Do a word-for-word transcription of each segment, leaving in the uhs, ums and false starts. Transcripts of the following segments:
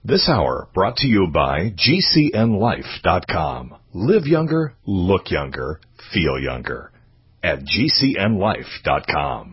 This hour brought to you by G C N life dot com. Live younger, look younger, feel younger at G C N life dot com.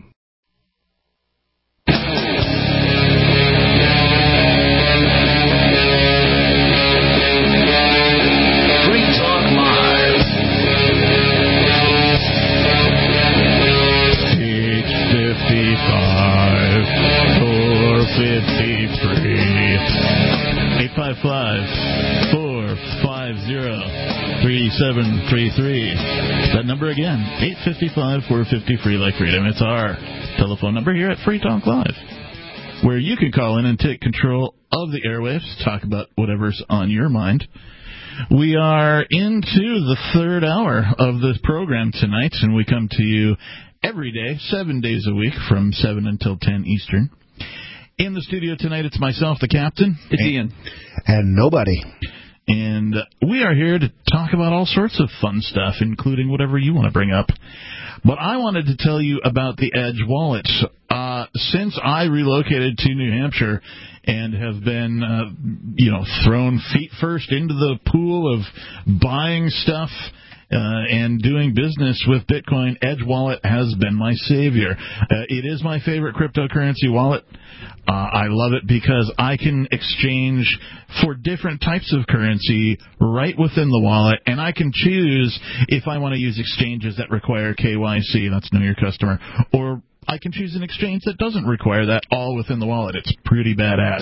fifty-three eight five five, four five zero, three seven three three. That number again, eight five five, four five three, like freedom. It's our telephone number here at Free Talk Live, where you can call in and take control of the airwaves, talk about whatever's on your mind. We are into the third hour of this program tonight, and we come to you every day, seven days a week, from seven until ten Eastern. In the studio tonight, it's myself, the captain. It's and, Ian. And nobody. And we are here to talk about all sorts of fun stuff, including whatever you want to bring up. But I wanted to tell you about the Edge wallet. Uh, since I relocated to New Hampshire and have been, uh, you know, thrown feet first into the pool of buying stuff Uh, and doing business with Bitcoin, Edge Wallet has been my savior. Uh, it is my favorite cryptocurrency wallet. Uh, I love it because I can exchange for different types of currency right within the wallet, and I can choose if I want to use exchanges that require K Y C, that's Know Your Customer, or I can choose an exchange that doesn't require that all within the wallet. It's pretty badass.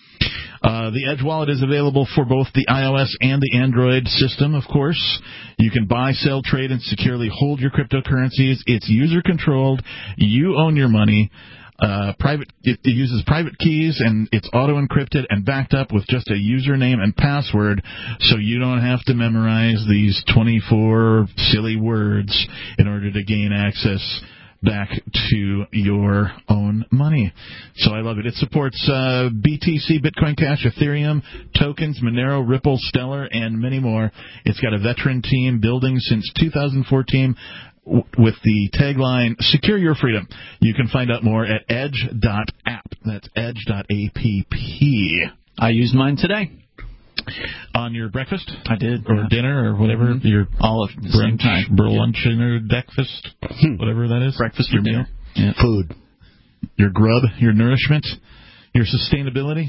Uh, the Edge Wallet is available for both the iOS and the Android system, of course. You can buy, sell, trade, and securely hold your cryptocurrencies. It's user-controlled. You own your money. Uh, private. It, it uses private keys, and it's auto-encrypted and backed up with just a username and password, so you don't have to memorize these twenty-four silly words in order to gain access back to your own money. So I love it. It supports uh, B T C, Bitcoin Cash, Ethereum, tokens, Monero, Ripple, Stellar, and many more. It's got a veteran team building since two thousand fourteen w- with the tagline, Secure Your Freedom. You can find out more at edge dot app. That's edge dot app. I used mine today. On your breakfast? I did. Or yeah. dinner, or whatever. Mm-hmm. Your all at the brunch, same time. lunch, or breakfast, whatever that is. Breakfast your or meal. Yeah. Food. Your grub, your nourishment, your sustainability.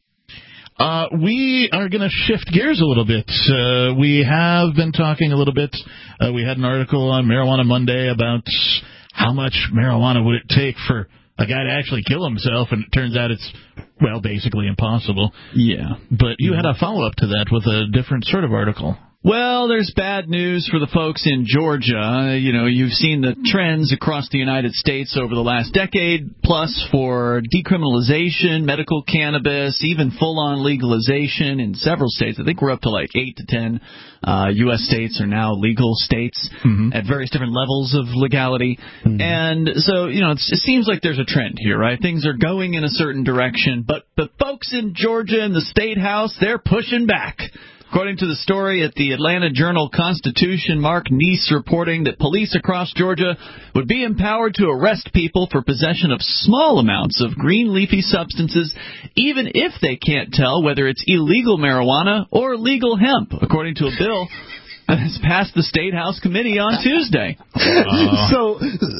Uh, we are going to shift gears a little bit. Uh, we have been talking a little bit. Uh, we had an article on Marijuana Monday about how much marijuana would it take for a guy to actually kill himself, and it turns out it's, well, basically impossible. Yeah. But you had a follow-up to that with a different sort of article. Well, there's bad news for the folks in Georgia. You know, you've seen the trends across the United States over the last decade, plus for decriminalization, medical cannabis, even full-on legalization in several states. I think we're up to like eight to ten uh, U S states are now legal states mm-hmm. at various different levels of legality. Mm-hmm. And so, you know, it's, it seems like there's a trend here, right? Things are going in a certain direction, but the folks in Georgia in the State House, they're pushing back. According to the story at the Atlanta Journal-Constitution, Mark Neese reporting that police across Georgia would be empowered to arrest people for possession of small amounts of green leafy substances, even if they can't tell whether it's illegal marijuana or legal hemp, according to a bill has passed the State House Committee on Tuesday. Uh. So,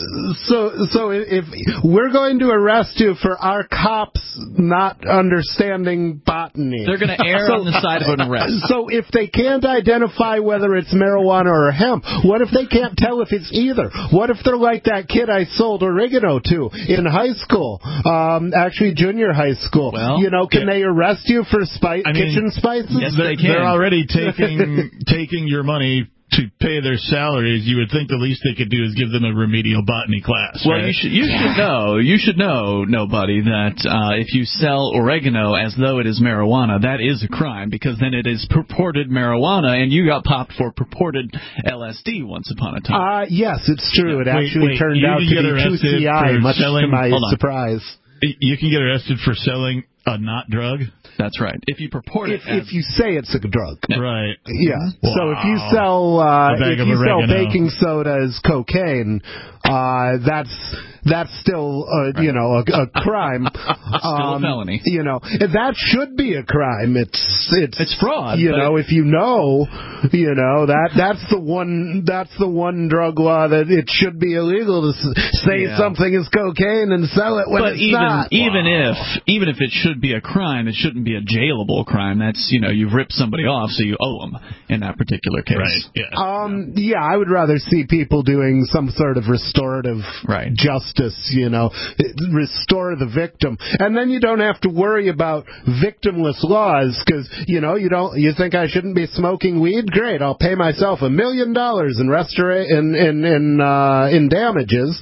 so, so if we're going to arrest you for our cops not understanding botany, they're going to err so, on the side of an arrest. So, if they can't identify whether it's marijuana or hemp, what if they can't tell if it's either? What if they're like that kid I sold oregano to in high school, um, actually junior high school? Well, you know, can yeah. they arrest you for spice, I mean, kitchen spices? Yes, they can. They're already taking taking your money to pay their salaries. You would think the least they could do is give them a remedial botany class. Well, right? you should you should know you should know nobody that uh, if you sell oregano as though it is marijuana, that is a crime, because then it is purported marijuana, and you got popped for purported L S D once upon a time. Uh, yes, it's true. It wait, actually wait, turned out to be two C I, much selling, to my surprise. You can get arrested for selling a not drug? That's right. If you purport if, it as... if you say it's a drug. Right. Yeah. Wow. So if you sell uh, A bag if of you sell oregano. baking soda as cocaine, uh, that's that's still uh, Right. you know a, a crime. Still a felony. You know that should be a crime. It's it's It's fraud, You but know it- if you know, you know that that's the one that's the one drug law that it should be illegal to s- say Yeah. something is cocaine and sell it when But it's even not. even Wow. if even if it should be a crime, it shouldn't be a jailable crime. That's you know you've ripped somebody off, so you owe them in that particular case. Right. Yeah. Um, yeah, I would rather see people doing some sort of restorative Right. justice, you know, restore the victim. And then you don't have to worry about victimless laws because, you know, you don't, you think I shouldn't be smoking weed? Great, I'll pay myself a million dollars in restora- in, in, in, uh, in damages.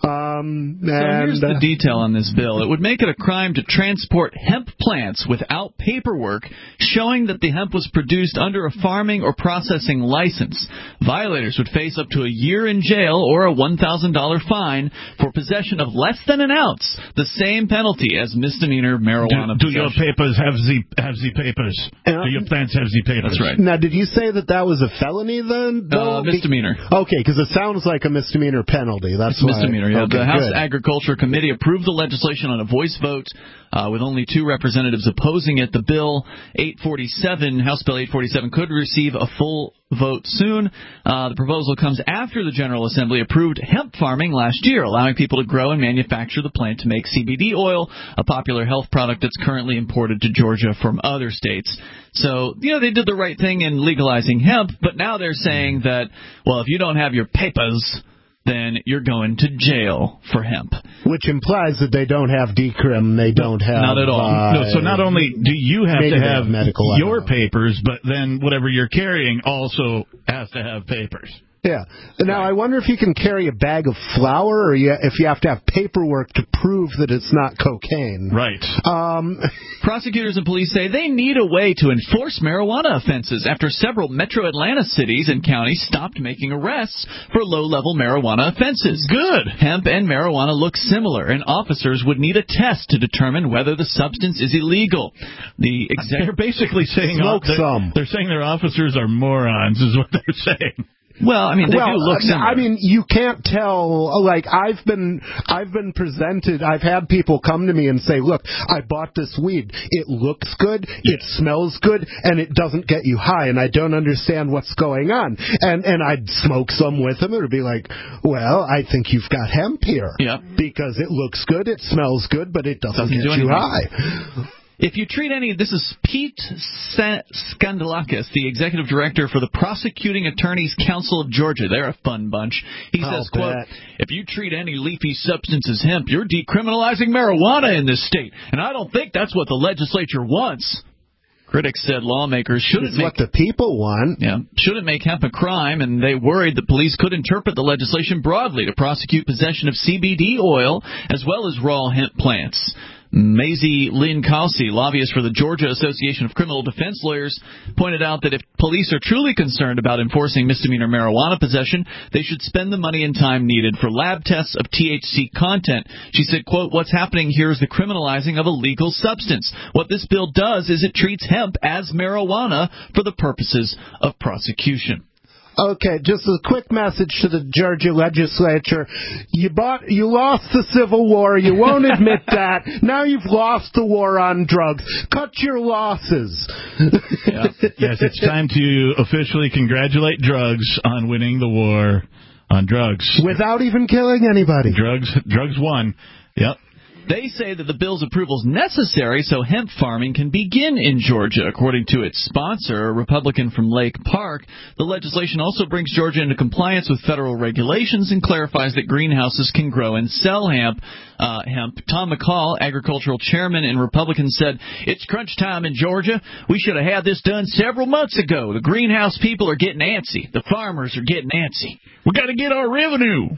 Um, So and, here's the uh, detail on this bill. It would make it a crime to transport hemp plants without paperwork showing that the hemp was produced under a farming or processing license. Violators would face up to a year in jail or a one thousand dollars fine for possession of less than an ounce, the same penalty as misdemeanor marijuana Do, do your possession. papers have the have the papers? Yeah. Do your plants have the papers? That's right. Now, did you say that that was a felony then? Uh, Be- misdemeanor. Okay, because it sounds like a misdemeanor penalty. That's It's why. misdemeanor. Yeah. Okay, the House good. Agriculture Committee approved the legislation on a voice vote, uh, with only two representatives opposing it. The bill eight forty-seven, House Bill eight forty-seven, could receive a full vote soon. Uh, the proposal comes after the General Assembly approved hemp farming last year, allowing people to grow and manufacture the plant to make C B D oil, a popular health product that's currently imported to Georgia from other states. So, you know, they did the right thing in legalizing hemp, but now they're saying that, well, if you don't have your papers, then you're going to jail for hemp. Which implies that they don't have decrim, they don't have... Not at all. Uh, No, so not only do you have maybe to they have have medical, I your don't know. papers, but then whatever you're carrying also has to have papers. Yeah. Now, I wonder if you can carry a bag of flour or you, if you have to have paperwork to prove that it's not cocaine. Right. Um, Prosecutors and police say they need a way to enforce marijuana offenses after several metro Atlanta cities and counties stopped making arrests for low-level marijuana offenses. Good. Hemp and marijuana look similar, and officers would need a test to determine whether the substance is illegal. The They're exec- basically saying Smoke they're, some. they're saying their officers are morons, is what they're saying. well, I mean, they well, do look similar. I mean, you can't tell. Like I've been, I've been presented. I've had people come to me and say, "Look, I bought this weed. It looks good, it smells good, and it doesn't get you high. And I don't understand what's going on." And and I'd smoke some with them. It would be like, "Well, I think you've got hemp here, Yeah. because it looks good, it smells good, but it doesn't, Doesn't get do you anything. high." If you treat any, this is Pete Sa- Skandalakis, the executive director for the Prosecuting Attorneys Council of Georgia. They're a fun bunch. He I'll says, quote, bet. if you treat any leafy substance as hemp, you're decriminalizing marijuana in this state. And I don't think that's what the legislature wants. Critics said lawmakers shouldn't It's make... what the people want. Yeah, shouldn't make hemp a crime, and they worried that police could interpret the legislation broadly to prosecute possession of C B D oil as well as raw hemp plants. Maisie Lynn Causey, lobbyist for the Georgia Association of Criminal Defense Lawyers, pointed out that if police are truly concerned about enforcing misdemeanor marijuana possession, they should spend the money and time needed for lab tests of T H C content. She said, quote, what's happening here is the criminalizing of a legal substance. What this bill does is it treats hemp as marijuana for the purposes of prosecution. Okay, just a quick message to the Georgia legislature. You bought, you lost the Civil War. You won't admit that. Now you've lost the war on drugs. Cut your losses. Yeah. Yes, it's time to officially congratulate drugs on winning the war on drugs. Without even killing anybody. Drugs, drugs won. Yep. They say that the bill's approval is necessary so hemp farming can begin in Georgia. According to its sponsor, a Republican from Lake Park, the legislation also brings Georgia into compliance with federal regulations and clarifies that greenhouses can grow and sell hemp. Uh, hemp. Tom McCall, agricultural chairman and Republican, said, it's crunch time in Georgia. We should have had this done several months ago. The greenhouse people are getting antsy. The farmers are getting antsy. We got to get our revenue.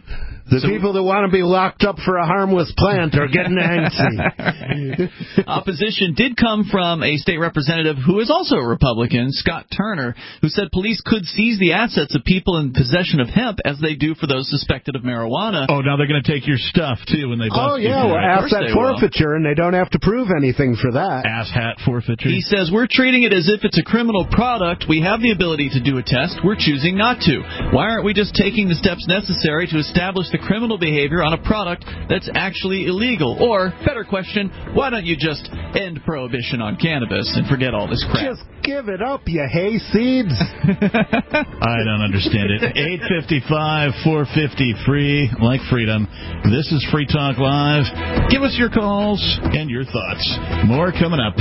The So- people that want to be locked up for a harmless plant are getting antsy. Opposition did come from a state representative who is also a Republican, Scott Turner, who said police could seize the assets of people in possession of hemp as they do for those suspected of marijuana. Oh, now they're going to take your stuff, too, when they bust Oh, you. yeah, well, Of course asset they will. forfeiture, and they don't have to prove anything for that. Ass hat forfeiture. He says, we're treating it as if it's a criminal product. We have the ability to do a test. We're choosing not to. Why aren't we just taking the steps necessary to establish the criminal behavior on a product that's actually illegal? Or, better question, why don't you just end prohibition on cannabis and forget all this crap? Just give it up, you hayseeds. I don't understand it. eight fifty-five, four fifty, free, like freedom. This is Free Talk Live. Give us your calls and your thoughts. More coming up.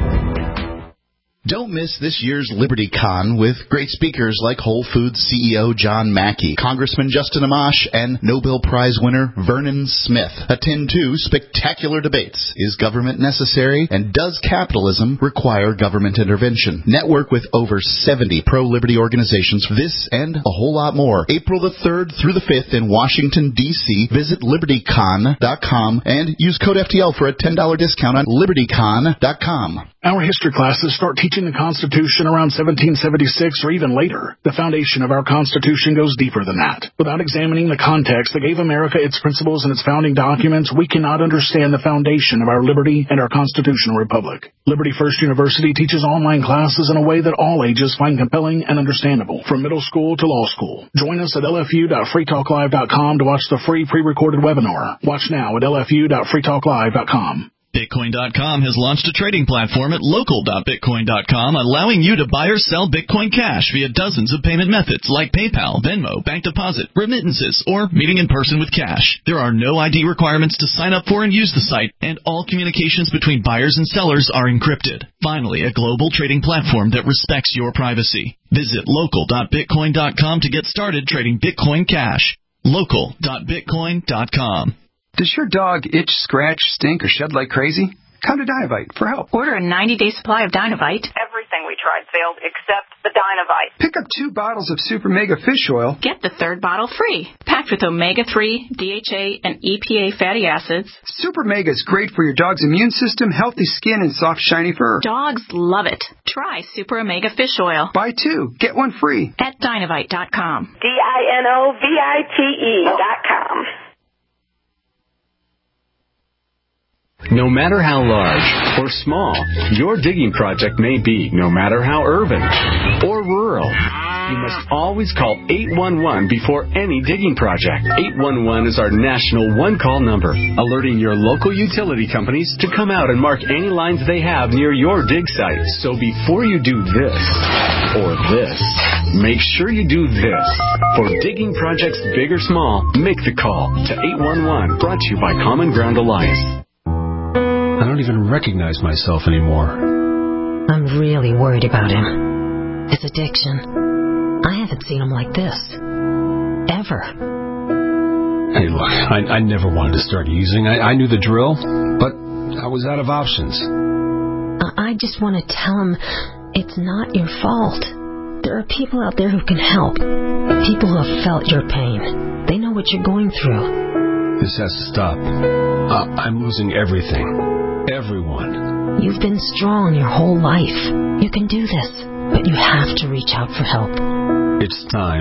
Don't miss this year's LibertyCon with great speakers like Whole Foods C E O John Mackey, Congressman Justin Amash, and Nobel Prize winner Vernon Smith. Attend two spectacular debates. Is government necessary? And does capitalism require government intervention? Network with over seventy pro-liberty organizations for this and a whole lot more. April the third through the fifth in Washington, D C Visit Liberty Con dot com and use code F T L for a ten dollars discount on Liberty Con dot com. Our history classes start teaching the Constitution around seventeen seventy-six or even later. The foundation of our Constitution goes deeper than that. Without examining the context that gave America its principles and its founding documents, we cannot understand the foundation of our liberty and our constitutional republic. Liberty First University teaches online classes in a way that all ages find compelling and understandable, from middle school to law school. Join us at L F U dot free talk live dot com to watch the free pre-recorded webinar. Watch now at L F U dot free talk live dot com. Bitcoin dot com has launched a trading platform at local dot bitcoin dot com, allowing you to buy or sell Bitcoin Cash via dozens of payment methods like PayPal, Venmo, bank deposit, remittances, or meeting in person with cash. There are no I D requirements to sign up for and use the site, and all communications between buyers and sellers are encrypted. Finally, a global trading platform that respects your privacy. Visit local dot bitcoin dot com to get started trading Bitcoin Cash. local dot bitcoin dot com. Does your dog itch, scratch, stink, or shed like crazy? Come to Dinovite for help. Order a ninety-day supply of Dinovite. Everything we tried failed except the Dinovite. Pick up two bottles of Super Mega Fish Oil. Get the third bottle free. Packed with omega three, D H A, and E P A fatty acids. Super Mega is great for your dog's immune system, healthy skin, and soft, shiny fur. Dogs love it. Try Super Omega Fish Oil. Buy two, get one free. At Dinovite dot com. D I N O V I T E dot com. No matter how large or small your digging project may be, no matter how urban or rural, you must always call eight one one before any digging project. eight one one is our national one-call number, alerting your local utility companies to come out and mark any lines they have near your dig site. So before you do this or this, make sure you do this. For digging projects big or small, make the call to eight one one, brought to you by Common Ground Alliance. I don't even recognize myself anymore. I'm really worried about him. His addiction. I haven't seen him like this. Ever. Hey, look, I, I never wanted to start using. I, I knew the drill, but I was out of options. I, I just want to tell him it's not your fault. There are people out there who can help. People who have felt your pain. They know what you're going through. This has to stop. Uh, I'm losing everything. Everyone. You've been strong your whole life. You can do this, but you have to reach out for help. It's time.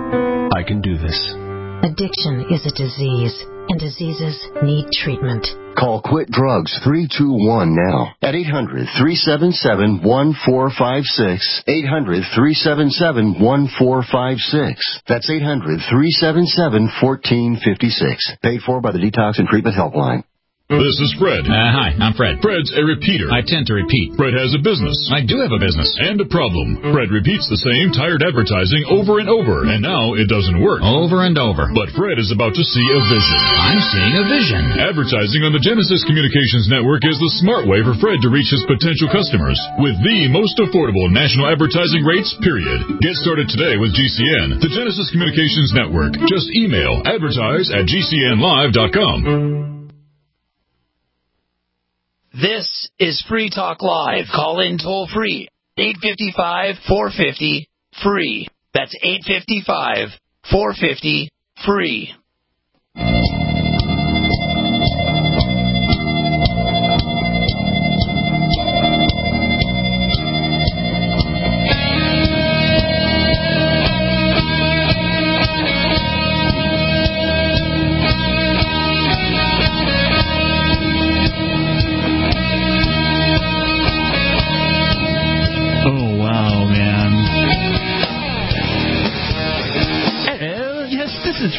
I can do this. Addiction is a disease, and diseases need treatment. Call Quit Drugs three two one now at eight hundred, three seven seven, one four five six. eight hundred, three seven seven, one four five six. That's eight hundred, three seven seven, one four five six. Paid for by the Detox and Treatment Helpline. This is Fred. Uh, hi, I'm Fred. Fred's a repeater. I tend to repeat. Fred has a business. I do have a business. And a problem. Fred repeats the same tired advertising over and over, and now it doesn't work. Over and over. But Fred is about to see a vision. I'm seeing a vision. Advertising on the Genesis Communications Network is the smart way for Fred to reach his potential customers with the most affordable national advertising rates, period. Get started today with G C N, the Genesis Communications Network. Just email advertise at G C N live dot com. This is Free Talk Live. Call in toll free. eight five five, four five zero, free. That's eight five five, four five zero, free.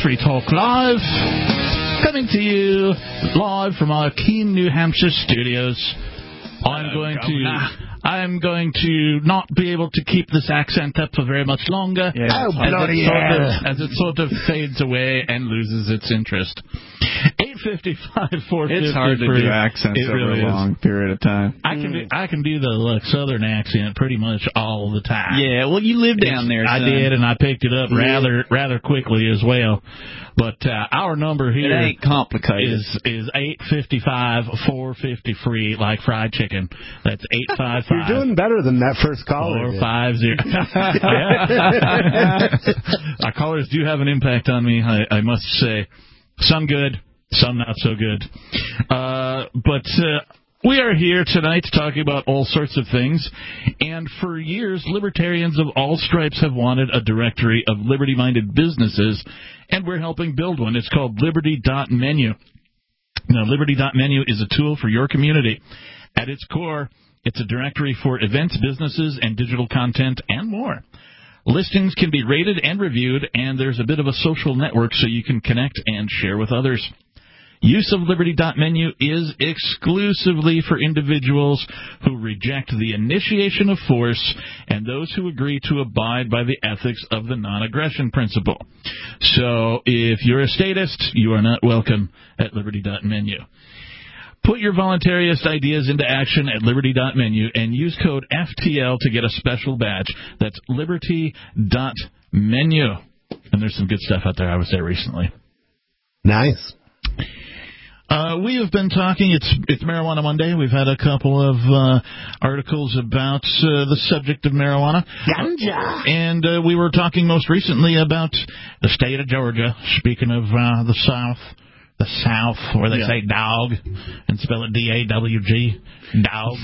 Free Talk Live, coming to you live from our Keene, New Hampshire studios. I'm going to I'm going to not be able to keep this accent up for very much longer Yeah, oh, as, bloody it sort hell. of, as it sort of fades away and loses its interest. eight fifty-five, four fifty. It's hard to do accents it over really a long is. period of time. I can do, I can do the like, southern accent pretty much all the time. Yeah, well, you live down It's- there, I son. did, and I picked it up Yeah. rather rather quickly as well. But uh, our number here It ain't complicated. is is eight fifty-five, four fifty free, like fried chicken. That's eight five five. You're doing better than that first caller. Four did. five zero. Our callers do have an impact on me, I, I must say. Some good, some not so good. Uh, but uh, we are here tonight talking about all sorts of things. And for years, libertarians of all stripes have wanted a directory of liberty-minded businesses, and we're helping build one. It's called Liberty dot Menu. Now, Liberty dot Menu is a tool for your community. At its core, it's a directory for events, businesses, and digital content, and more. Listings can be rated and reviewed, and there's a bit of a social network so you can connect and share with others. Use of Liberty dot Menu is exclusively for individuals who reject the initiation of force and those who agree to abide by the ethics of the non-aggression principle. So if you're a statist, you are not welcome at Liberty dot Menu. Put your voluntarist ideas into action at Liberty dot Menu and use code F T L to get a special badge. That's Liberty dot Menu. And there's some good stuff out there. I was there recently. Nice. Uh, we have been talking, it's it's Marijuana Monday. We've had a couple of uh, articles about uh, the subject of marijuana. Ganja. And uh, we were talking most recently about the state of Georgia, speaking of uh, the South. The South, where they Yeah. say dog and spell it D A W G, dog.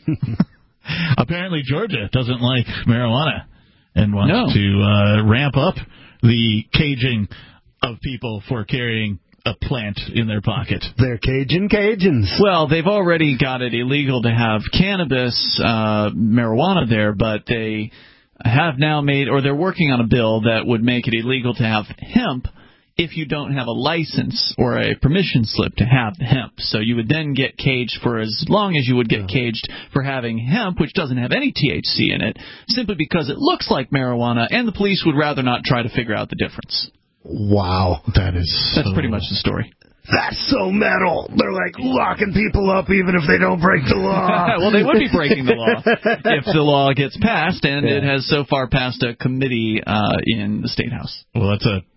Apparently Georgia doesn't like marijuana and wants No. to uh, ramp up the caging of people for carrying a plant in their pocket. They're Cajun Cajuns. Well, they've already got it illegal to have cannabis, uh, marijuana there, but they have now made, or they're working on a bill that would make it illegal to have hemp if you don't have a license or a permission slip to have the hemp. So you would then get caged for as long as you would get caged for having hemp, which doesn't have any T H C in it, simply because it looks like marijuana, and the police would rather not try to figure out the difference. Wow. That is That's so... pretty much the story. That's so metal. They're like locking people up even if they don't break the law. Well, they would be breaking the law if the law gets passed, and Yeah. it has so far passed a committee uh, in the State House. Well, that's a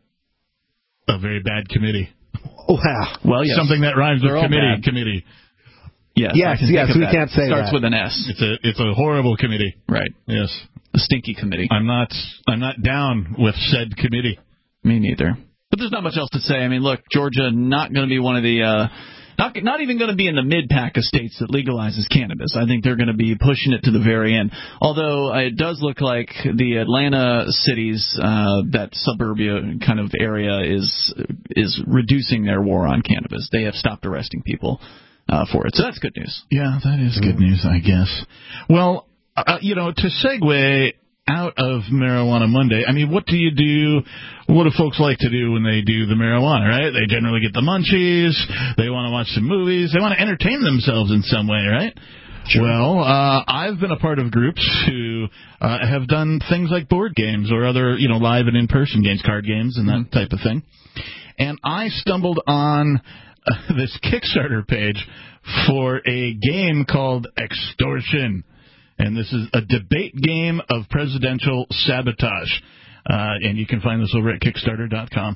a very bad committee. Wow. Well, yes. Something that rhymes They're with all committee. bad. Committee. Yes, Yes, I can yes, think of we that. can't say Starts that. with an S. It's a it's a horrible committee. Right. Yes. A stinky committee. I'm not I'm not down with said committee. Me neither. But there's not much else to say. I mean, look, Georgia not going to be one of the uh, not not even going to be in the mid pack of states that legalizes cannabis. I think they're going to be pushing it to the very end. Although uh, it does look like the Atlanta cities, uh, that suburbia kind of area, is is reducing their war on cannabis. They have stopped arresting people uh, for it. So that's good news. Yeah, that is good news, I guess. Well, uh, you know, to segue out of Marijuana Monday, I mean, what do you do, what do folks like to do when they do the marijuana, right? They generally get the munchies, they want to watch some movies, they want to entertain themselves in some way, right? Sure. Well, uh, I've been a part of groups who uh, have done things like board games or other, you know, live and in-person games, card games and that mm-hmm. type of thing. And I stumbled on uh, this Kickstarter page for a game called Extortion. And this is a debate game of presidential sabotage. Uh, and you can find this over at Kickstarter dot com.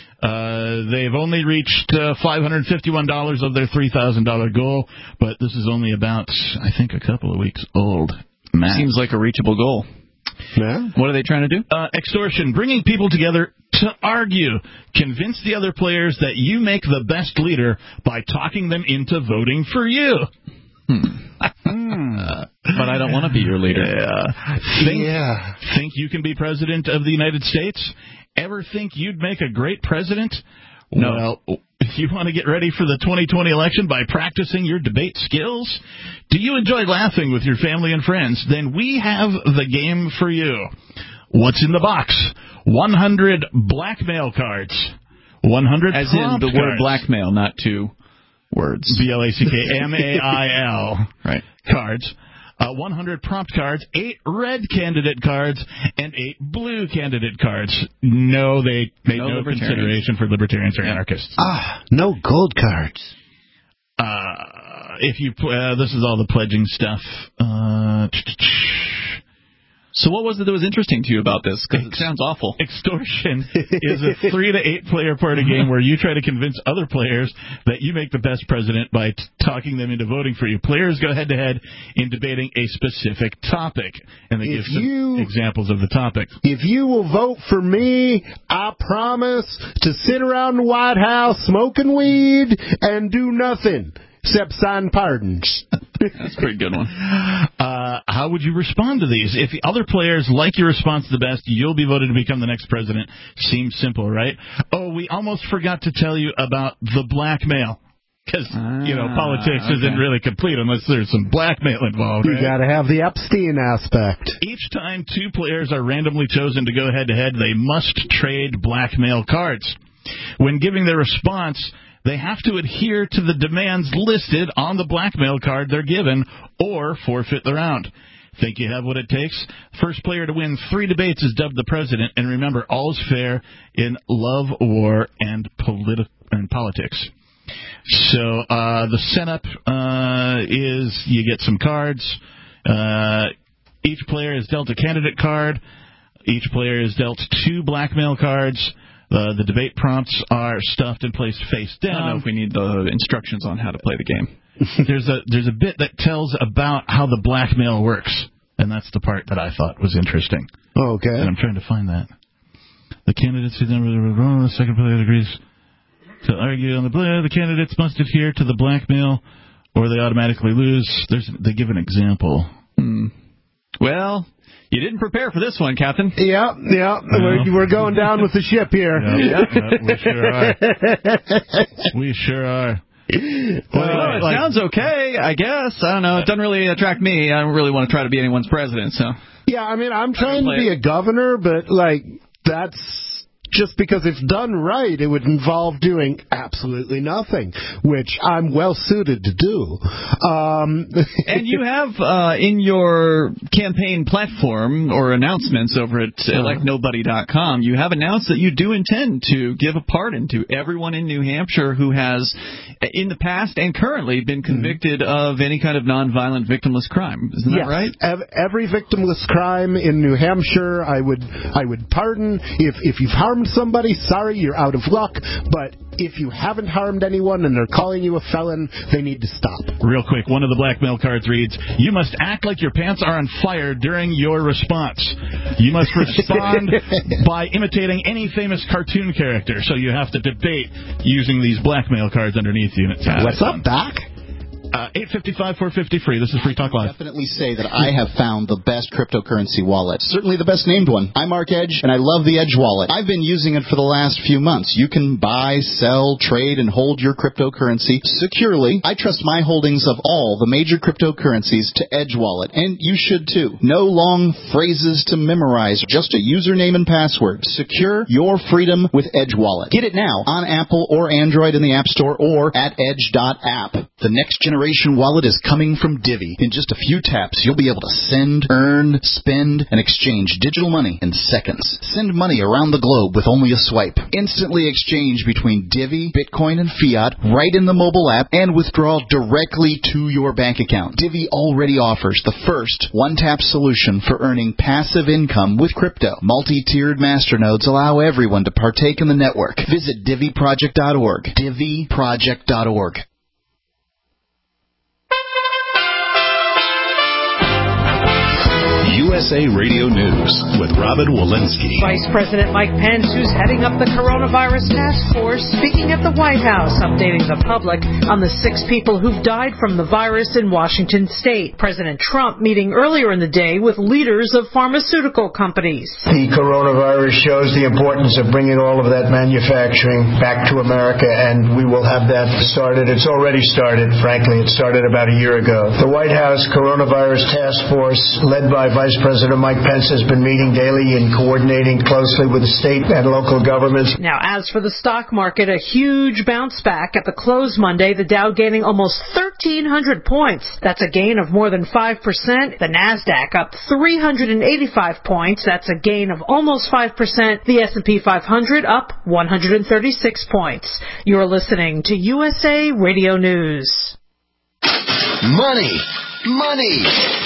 Uh, they've only reached uh, five hundred fifty-one dollars of their three thousand dollars goal, but this is only about, I think, a couple of weeks old. Matt. Seems like a reachable goal. Yeah. What are they trying to do? Uh, extortion, bringing people together to argue. Convince the other players that you make the best leader by talking them into voting for you. Hmm. uh, but I don't want to be your leader. Yeah. Think, yeah. Think you can be president of the United States? Ever think you'd make a great president? No. Well, if you want to get ready for the twenty twenty election by practicing your debate skills, do you enjoy laughing with your family and friends? Then we have the game for you. What's in the box? one hundred blackmail cards. one hundred As in prompt the word cards. blackmail, not two words. B L A C K M A I L. Right. Cards. Uh, one hundred prompt cards, eight red candidate cards, and eight blue candidate cards. No, they made No no, libertarians. consideration for libertarians or anarchists. Ah, no gold cards. Uh, if you, uh, this is all the pledging stuff. Uh, So what was it that was interesting to you about this? Because it sounds awful. Extortion is a three to eight player party game where you try to convince other players that you make the best president by t- talking them into voting for you. Players go head to head in debating a specific topic, and they If give some you- examples of the topic. If you will vote for me, I promise to sit around the White House smoking weed and do nothing except sign pardons. That's a pretty good one. Uh, how would you respond to these? If other players like your response the best, you'll be voted to become the next president. Seems simple, right? Oh, we almost forgot to tell you about the blackmail. Because, ah, you know, politics okay. isn't really complete unless there's some blackmail involved, You right? got to have the Epstein aspect. Each time two players are randomly chosen to go head-to-head, they must trade blackmail cards. When giving their response, they have to adhere to the demands listed on the blackmail card they're given or forfeit the round. Think you have what it takes? First player to win three debates is dubbed the president. And remember, all is fair in love, war, and, politi- and politics. So uh, the setup uh, is you get some cards. Uh, each player is dealt a candidate card. Each player is dealt two blackmail cards. Uh, the debate prompts are stuffed and placed face down. I don't know if we need the instructions on how to play the game. there's a there's a bit that tells about how the blackmail works, and that's the part that I thought was interesting. Okay. And I'm trying to find that. The candidates who then the second player agrees to argue on the player. The candidates must adhere to the blackmail, or they automatically lose. There's they give an example. Hmm. Well. You didn't prepare for this one, Captain. Yeah, yeah. No. We're, we're going down with the ship here. Yeah, yeah, we sure are. We sure are. Well, well, it like, sounds okay, I guess. I don't know. It doesn't really attract me. I don't really want to try to be anyone's president. So. Yeah, I mean, I'm trying to be a governor, but, like, that's just because if done right, it would involve doing absolutely nothing, which I'm well suited to do. Um, and you have uh, in your campaign platform or announcements over at uh-huh. elect nobody dot com, you have announced that you do intend to give a pardon to everyone in New Hampshire who has, in the past and currently, been convicted mm-hmm. of any kind of nonviolent victimless crime. Isn't that yes. right? Every victimless crime in New Hampshire, I would I would pardon. If if you've harmed somebody, sorry, you're out of luck. But if you haven't harmed anyone and they're calling you a felon, they need to stop. Real quick, one of the blackmail cards reads, you must act like your pants are on fire during your response. You must respond by imitating any famous cartoon character. So you have to debate using these blackmail cards underneath you. And it's What's up, Doc? Uh, eight fifty-five, four fifty free. This is Free Talk Live. I can definitely say that I have found the best cryptocurrency wallet. Certainly the best named one. I'm Mark Edge, and I love the Edge wallet. I've been using it for the last few months. You can buy, sell, trade, and hold your cryptocurrency securely. I trust my holdings of all the major cryptocurrencies to Edge wallet, and you should too. No long phrases to memorize, just a username and password. Secure your freedom with Edge wallet. Get it now on Apple or Android in the App Store or at edge dot app. The next generation wallet is coming from Divvy. In just a few taps, you'll be able to send, earn, spend, and exchange digital money in seconds. Send money around the globe with only a swipe. Instantly exchange between Divvy, Bitcoin, and fiat right in the mobile app and withdraw directly to your bank account. Divvy already offers the first one-tap solution for earning passive income with crypto. Multi-tiered masternodes allow everyone to partake in the network. Visit divvy project dot org. divvy project dot org. U S A Radio News with Robin Walensky. Vice President Mike Pence, who's heading up the coronavirus task force, speaking at the White House, updating the public on the six people who've died from the virus in Washington state. President Trump meeting earlier in the day with leaders of pharmaceutical companies. The coronavirus shows the importance of bringing all of that manufacturing back to America, and we will have that started. It's already started, frankly. It started about a year ago. The White House Coronavirus Task Force, led by Vice President Mike Pence has been meeting daily and coordinating closely with the state and local governments. Now, as for the stock market, a huge bounce back at the close Monday, the Dow gaining almost thirteen hundred points. That's a gain of more than five percent. The NASDAQ up three hundred eighty-five points. That's a gain of almost five percent. The S and P five hundred up one hundred thirty-six points. You're listening to U S A Radio News. Money, money,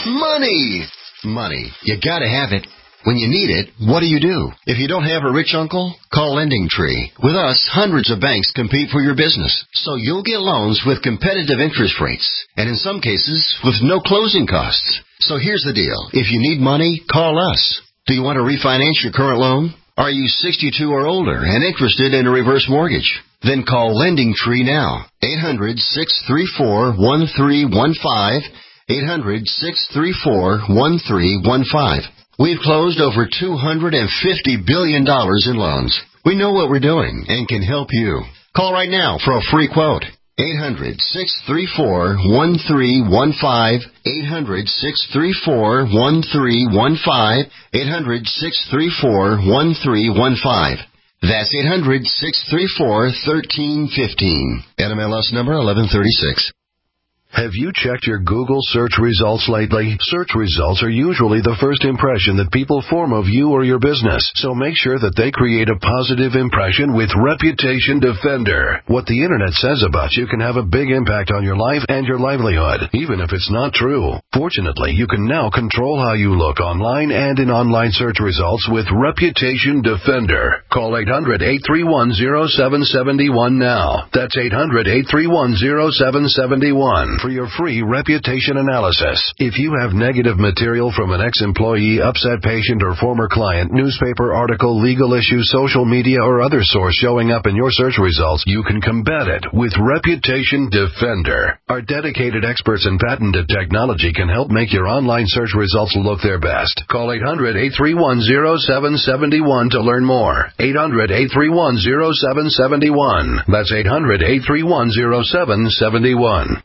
money, money. You gotta have it. When you need it, what do you do? If you don't have a rich uncle, call Lending Tree. With us, hundreds of banks compete for your business, so you'll get loans with competitive interest rates, and in some cases, with no closing costs. So here's the deal. If you need money, call us. Do you want to refinance your current loan? Are you sixty-two or older and interested in a reverse mortgage? Then call Lending Tree now. eight hundred, six three four, one three one five. eight hundred, six three four, one three one five. We've closed over two hundred fifty billion dollars in loans. We know what we're doing and can help you. Call right now for a free quote. eight hundred, six three four, one three one five. eight hundred, six three four, one three one five. eight hundred, six three four, one three one five. That's eight hundred, six three four, one three one five. N M L S number eleven thirty-six. Have you checked your Google search results lately? Search results are usually the first impression that people form of you or your business, so make sure that they create a positive impression with Reputation Defender. What the Internet says about you can have a big impact on your life and your livelihood, even if it's not true. Fortunately, you can now control how you look online and in online search results with Reputation Defender. Call eight hundred, eight three one, zero seven seven one now. That's eight hundred, eight three one, zero seven seven one. For your free reputation analysis. If you have negative material from an ex-employee, upset patient, or former client, newspaper article, legal issue, social media, or other source showing up in your search results, you can combat it with Reputation Defender. Our dedicated experts in patented technology can help make your online search results look their best. Call eight hundred, eight three one, zero seven seven one to learn more. eight hundred, eight three one, zero seven seven one. That's eight hundred, eight three one, zero seven seven one.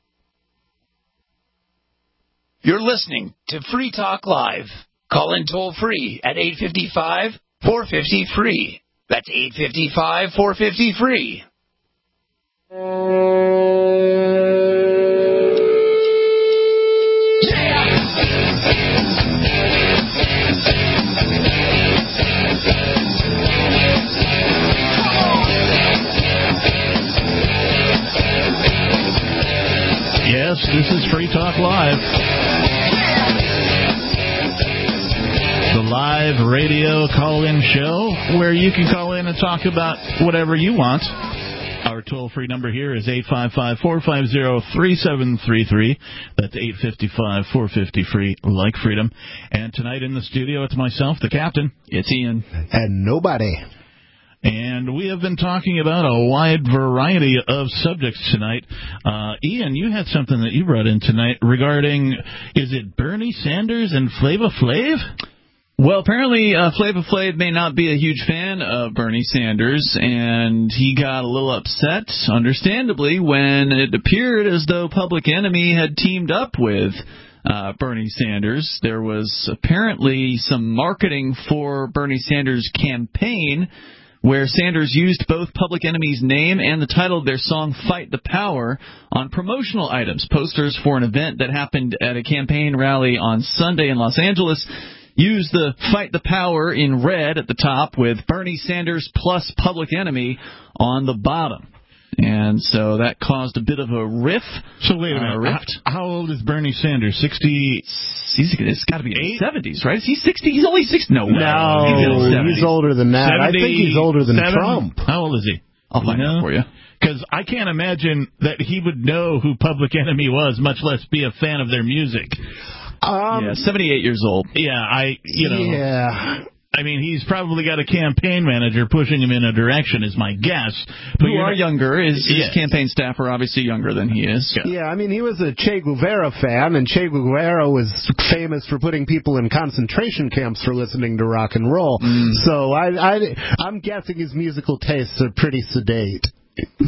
You're listening to Free Talk Live. Call in toll free at eight five five, four five zero, free. That's eight five five, four five zero, free. Yes, this is Free Talk Live. The live radio call-in show where you can call in and talk about whatever you want. Our toll-free number here is eight five five, four five zero, three seven three three. That's eight five five, four five zero, free, like freedom. And tonight in the studio, it's myself, the captain. It's Ian. And nobody. And we have been talking about a wide variety of subjects tonight. Uh, Ian, you had something that you brought in tonight regarding, is it Bernie Sanders and Flava Flav? Well, apparently uh, Flava Flav may not be a huge fan of Bernie Sanders, and he got a little upset, understandably, when it appeared as though Public Enemy had teamed up with uh, Bernie Sanders. There was apparently some marketing for Bernie Sanders' campaign where Sanders used both Public Enemy's name and the title of their song, Fight the Power, on promotional items. Posters for an event that happened at a campaign rally on Sunday in Los Angeles used the Fight the Power in red at the top with Bernie Sanders plus Public Enemy on the bottom. And so that caused a bit of a riff. So wait a minute. Uh, rift. How, how old is Bernie Sanders? sixty? He's, it's got to be in his seventies, right? Is he sixty? He's only sixty. No, no he's, he's older than that. I think he's older than Trump. How old is he? I'll find you know? out for you. Because I can't imagine that he would know who Public Enemy was, much less be a fan of their music. Um, yeah, seventy-eight years old. Yeah, I, you know. Yeah. I mean, he's probably got a campaign manager pushing him in a direction, is my guess. But Who are not, younger. His, yeah. his campaign staff are obviously younger than he is. Yeah. yeah, I mean, he was a Che Guevara fan, and Che Guevara was famous for putting people in concentration camps for listening to rock and roll. Mm. So I, I, I'm guessing his musical tastes are pretty sedate.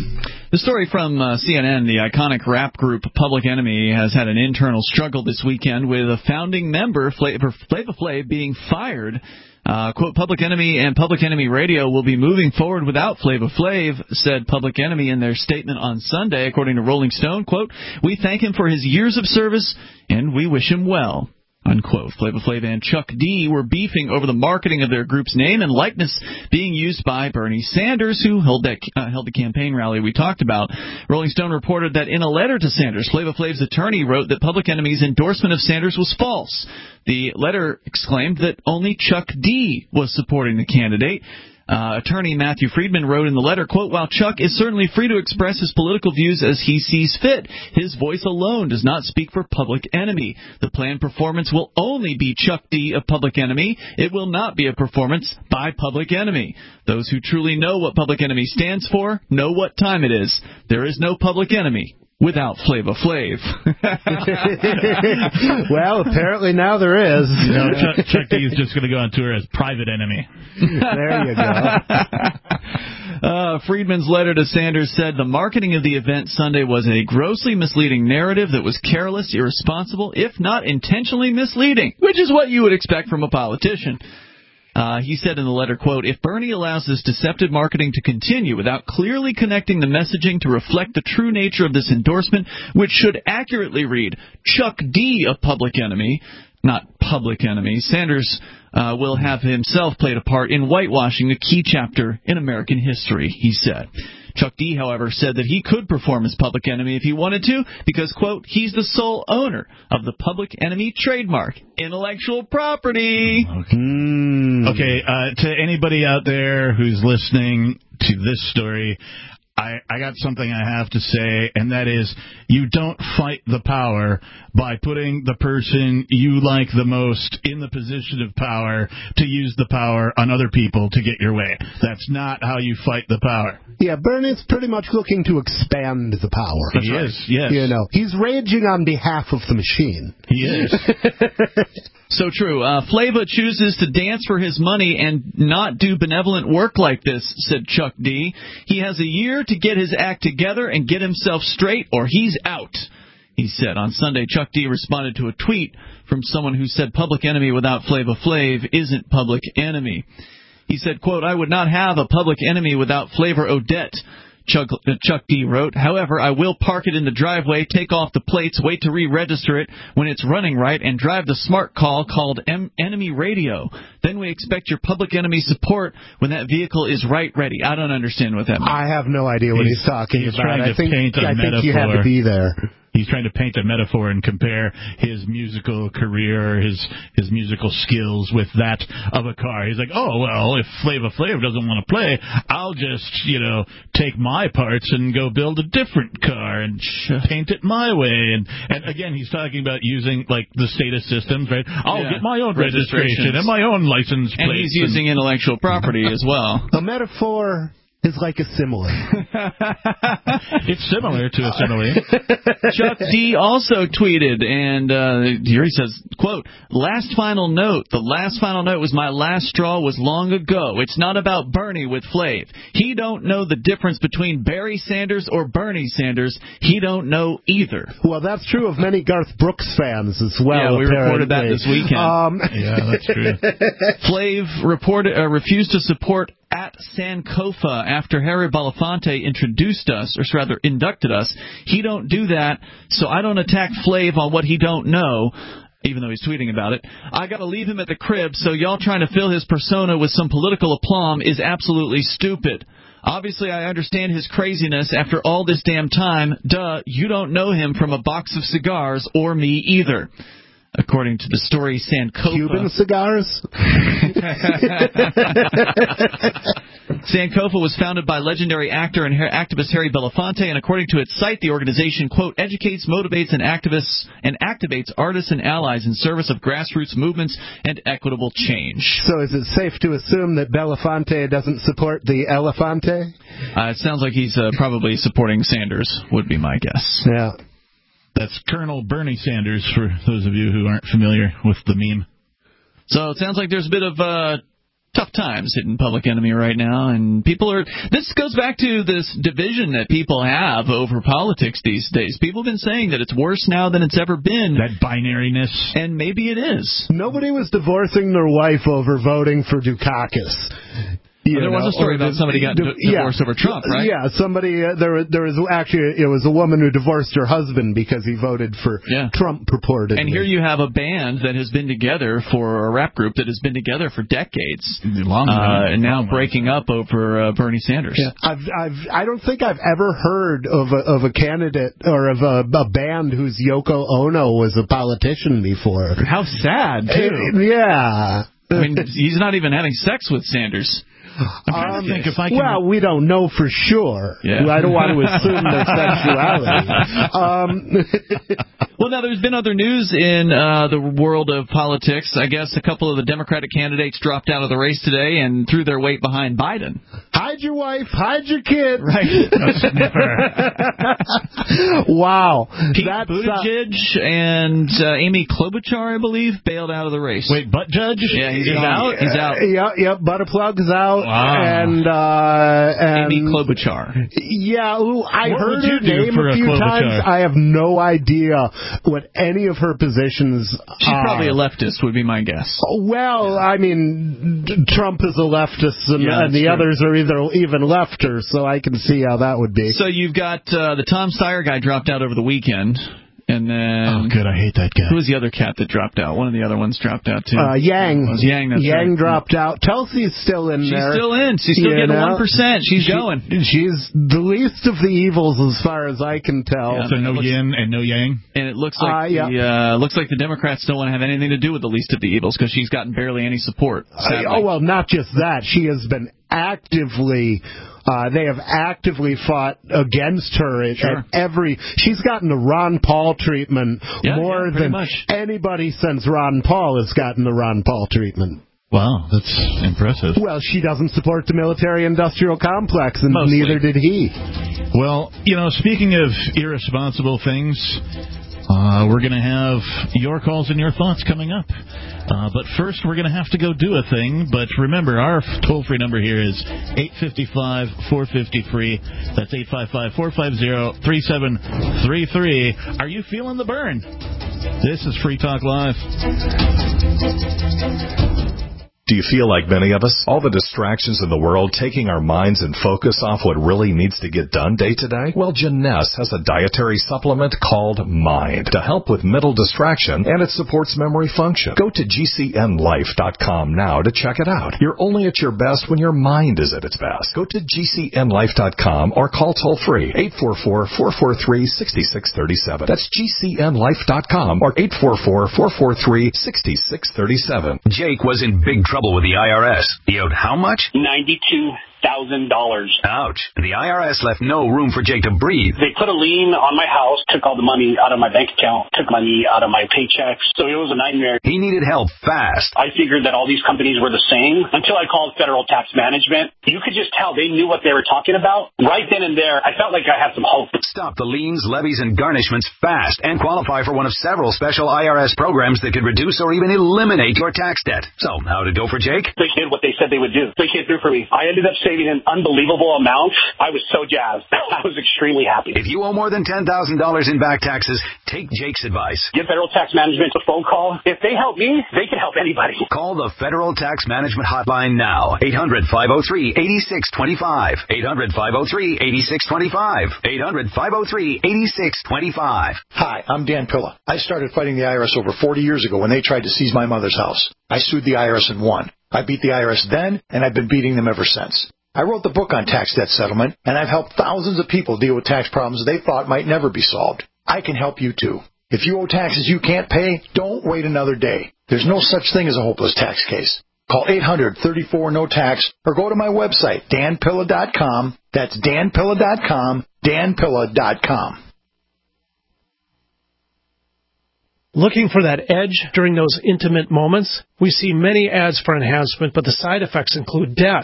The story from uh, C N N, the iconic rap group Public Enemy has had an internal struggle this weekend with a founding member, Flavor Flav, being fired. Uh, quote, Public Enemy and Public Enemy Radio will be moving forward without Flavor Flav, said Public Enemy in their statement on Sunday, according to Rolling Stone. Quote, we thank him for his years of service, and we wish him well. Unquote. Flavor Flav and Chuck D were beefing over the marketing of their group's name and likeness being used by Bernie Sanders, who held that uh, held the campaign rally we talked about. Rolling Stone reported that in a letter to Sanders, Flavor Flav's attorney wrote that Public Enemy's endorsement of Sanders was false. The letter exclaimed that only Chuck D was supporting the candidate. Uh, attorney Matthew Friedman wrote in the letter, quote, while Chuck is certainly free to express his political views as he sees fit, his voice alone does not speak for Public Enemy. The planned performance will only be Chuck D of Public Enemy. It will not be a performance by Public Enemy. Those who truly know what Public Enemy stands for know what time it is. There is no Public Enemy without Flavor Flav. Well, apparently now there is. You know, Chuck, Chuck D is just going to go on tour as Private Enemy. There you go. Uh, Friedman's letter to Sanders said the marketing of the event Sunday was a grossly misleading narrative that was careless, irresponsible, if not intentionally misleading, which is what you would expect from a politician. Uh, he said in the letter, quote, if Bernie allows this deceptive marketing to continue without clearly connecting the messaging to reflect the true nature of this endorsement, which should accurately read Chuck D of Public Enemy, not Public Enemy, Sanders uh, will have himself played a part in whitewashing a key chapter in American history, he said. Chuck D, however, said that he could perform as Public Enemy if he wanted to because, quote, he's the sole owner of the Public Enemy trademark, intellectual property. Okay, okay uh, to anybody out there who's listening to this story, I, I got something I have to say, and that is you don't fight the power by putting the person you like the most in the position of power to use the power on other people to get your way. That's not how you fight the power. Yeah, Bernie's pretty much looking to expand the power. That's he right. is, yes. You know, he's raging on behalf of the machine. He is. So true. Uh, Flava chooses to dance for his money and not do benevolent work like this, said Chuck D. He has a year to get his act together and get himself straight, or he's out, he said. On Sunday, Chuck D responded to a tweet from someone who said Public Enemy without Flava Flav isn't Public Enemy. He said, quote, I would not have a Public Enemy without Flavor Odette. Chuck, uh, Chuck D wrote, however, I will park it in the driveway, take off the plates, wait to re-register it when it's running right, and drive the smart call called M- Enemy Radio. Then we expect your Public Enemy support when that vehicle is right ready. I don't understand what that means. I have no idea what he's, he's talking he's about. Trying to I think, paint a I metaphor. think you had to be there. He's trying to paint a metaphor and compare his musical career, his his musical skills with that of a car. He's like, oh, well, if Flava Flav doesn't want to play, I'll just, you know, take my parts and go build a different car and paint it my way. And, and again, he's talking about using, like, the status systems, right? I'll yeah. get my own registration and my own license plate. And he's and using intellectual property as well. A metaphor is like a simile. It's similar to a simile. Chuck D also tweeted, and uh, here he says, quote, last final note, the last final note was my last straw was long ago. It's not about Bernie with Flav. He don't know the difference between Barry Sanders or Bernie Sanders. He don't know either. Well, that's true of many Garth Brooks fans as well. Yeah, we apparently. reported that this weekend. Um, yeah, that's true. Flav reported, uh, refused to support at Sankofa after Harry Belafonte introduced us, or rather inducted us. He don't do that, so I don't attack Flav on what he don't know, even though he's tweeting about it. I got to leave him at the crib, so y'all trying to fill his persona with some political aplomb is absolutely stupid. Obviously, I understand his craziness after all this damn time. Duh, you don't know him from a box of cigars, or me either. According to the story, Sankofa... Cuban cigars? Sankofa was founded by legendary actor and activist Harry Belafonte, and according to its site, the organization, quote, educates, motivates, and activists and activates artists and allies in service of grassroots movements and equitable change. So is it safe to assume that Belafonte doesn't support the Elefante? Uh, it sounds like he's uh, probably supporting Sanders, would be my guess. Yeah. That's Colonel Bernie Sanders, for those of you who aren't familiar with the meme. So it sounds like there's a bit of uh, tough times hitting Public Enemy right now, and people are. This goes back to this division that people have over politics these days. People have been saying that it's worse now than it's ever been. That binariness, and maybe it is. Nobody was divorcing their wife over voting for Dukakis. Well, there was know, a story about somebody got d- divorced yeah, over Trump, right? Yeah, somebody. Uh, there, there was actually it was a woman who divorced her husband because he voted for yeah. Trump purportedly. And here you have a band that has been together for a rap group that has been together for decades, long uh, and now breaking up over uh, Bernie Sanders. Yeah. I've, I've, I don't think I've ever heard of a, of a candidate or of a, a band whose Yoko Ono was a politician before. How sad, too. Yeah. I mean, he's not even having sex with Sanders. I'm trying um, to think if I can... Well, we don't know for sure. Yeah. I don't want to assume their sexuality. Um, well, now, there's been other news in uh, the world of politics. I guess a couple of the Democratic candidates dropped out of the race today and threw their weight behind Biden. Hide your wife, hide your kid. Right. Wow. Pete That's, Buttigieg uh, and uh, Amy Klobuchar, I believe, bailed out of the race. Wait, Butt Judge? Yeah, he's out. He's out. Uh, yep, yep. Butterplug's out. Wow. And, uh, and Amy Klobuchar. Yeah, who I what heard would you her do name for a a few Klobuchar? times. I have no idea what any of her positions She's are. probably a leftist, would be my guess. Well, I mean, Trump is a leftist, and, Yeah, and the true. others are either even lefter, so I can see how that would be. So you've got uh, the Tom Steyer guy dropped out over the weekend. And then... Oh, good. I hate that guy. Who was the other cat that dropped out? One of the other ones dropped out, too. Uh, Yang. It was Yang, that's Yang right. dropped out. Telsey's still in She's there. still in. She's still You getting know? one percent. She's She- going. She's the least of the evils as far as I can tell. Yeah. So no looks- yin and no yang? And it looks like Uh, yeah. the uh, looks like the Democrats don't want to have anything to do with the least of the evils because she's gotten barely any support. Uh, oh, well, not just that. She has been actively... Uh, they have actively fought against her at, Sure. at every... She's gotten the Ron Paul treatment Yeah, more yeah, pretty than much. anybody since Ron Paul has gotten the Ron Paul treatment. Wow, that's impressive. Well, she doesn't support the military-industrial complex, and Mostly. neither did he. Well, you know, speaking of irresponsible things, uh, we're going to have your calls and your thoughts coming up. Uh, but first, we're going to have to go do a thing. But remember, our toll-free number here is eight five five, four five zero, free. That's eight five five, four five zero, three seven three three. Are you feeling the burn? This is Free Talk Live. Do you feel like many of us? All the distractions in the world taking our minds and focus off what really needs to get done day to day? Well, Jeunesse has a dietary supplement called Mind to help with mental distraction, and it supports memory function. Go to G C N life dot com now to check it out. You're only at your best when your mind is at its best. Go to G C N life dot com or call toll-free eight four four, four four three, six six three seven. That's G C N life dot com or eight four four, four four three, six six three seven. Jake was in big trouble with the I R S. He owed how much? ninety-two thousand dollars. Ouch. The I R S left no room for Jake to breathe. They put a lien on my house, took all the money out of my bank account, took money out of my paychecks. So it was a nightmare. He needed help fast. I figured that all these companies were the same until I called Federal Tax Management. You could just tell they knew what they were talking about. Right then and there, I felt like I had some hope. Stop the liens, levies, and garnishments fast and qualify for one of several special I R S programs that could reduce or even eliminate your tax debt. So, how'd it go for Jake? They did what they said they would do. They came through for me. I ended up saving an unbelievable amount. I was so jazzed. I was extremely happy. If you owe more than ten thousand dollars in back taxes, take Jake's advice. Give Federal Tax Management a phone call. If they help me, they can help anybody. Call the Federal Tax Management Hotline now. eight hundred, five oh three, eight six two five. eight hundred, five oh three, eight six two five. eight hundred, five oh three, eight six two five. Hi, I'm Dan Pilla. I started fighting the I R S over forty years ago when they tried to seize my mother's house. I sued the I R S and won. I beat the I R S then, and I've been beating them ever since. I wrote the book on tax debt settlement, and I've helped thousands of people deal with tax problems they thought might never be solved. I can help you, too. If you owe taxes you can't pay, don't wait another day. There's no such thing as a hopeless tax case. Call eight hundred, thirty-four, no tax or go to my website, dan pilla dot com. That's dan pilla dot com, dan pilla dot com. Looking for that edge during those intimate moments? We see many ads for enhancement, but the side effects include death.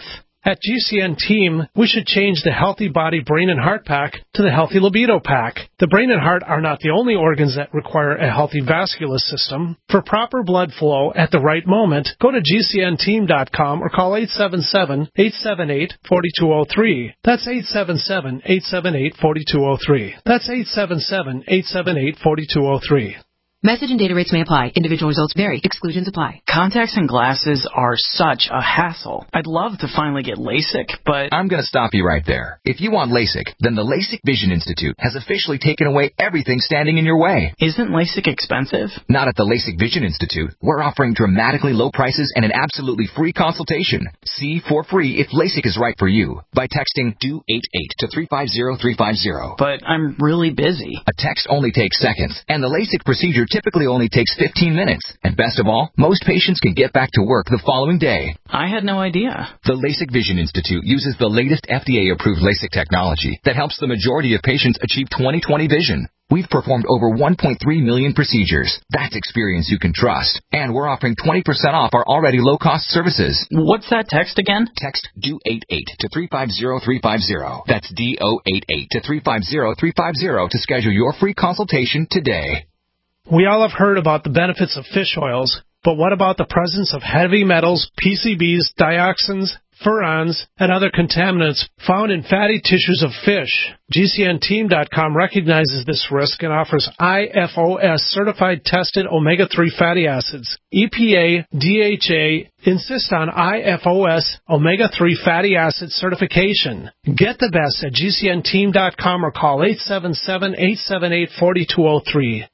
At G C N Team, we should change the Healthy Body, Brain, and Heart Pack to the Healthy Libido Pack. The brain and heart are not the only organs that require a healthy vascular system. For proper blood flow at the right moment, go to G C N team dot com or call eight seven seven, eight seven eight, four two zero three. That's eight seven seven, eight seven eight, four two zero three. That's eight seven seven, eight seven eight, four two zero three. Message and data rates may apply. Individual results vary. Exclusions apply. Contacts and glasses are such a hassle. I'd love to finally get LASIK, but... I'm going to stop you right there. If you want LASIK, then the LASIK Vision Institute has officially taken away everything standing in your way. Isn't LASIK expensive? Not at the LASIK Vision Institute. We're offering dramatically low prices and an absolutely free consultation. See for free if LASIK is right for you by texting D O eight eight to three five zero three five zero. But I'm really busy. A text only takes seconds, and the LASIK procedure typically only takes fifteen minutes. And best of all, most patients can get back to work the following day. I had no idea. The LASIK Vision Institute uses the latest F D A-approved LASIK technology that helps the majority of patients achieve twenty twenty vision. We've performed over one point three million procedures. That's experience you can trust. And we're offering twenty percent off our already low-cost services. What's that text again? Text D O eight eight to three five zero three five zero. That's D O eight eight to three five zero three five zero to schedule your free consultation today. We all have heard about the benefits of fish oils, but what about the presence of heavy metals, P C Bs, dioxins, furans, and other contaminants found in fatty tissues of fish? G C N team dot com recognizes this risk and offers I F O S-certified tested omega three fatty acids. E P A, D H A insist on I F O S omega three fatty acid certification. Get the best at G C N team dot com or call eight seven seven, eight seven eight, four two zero three.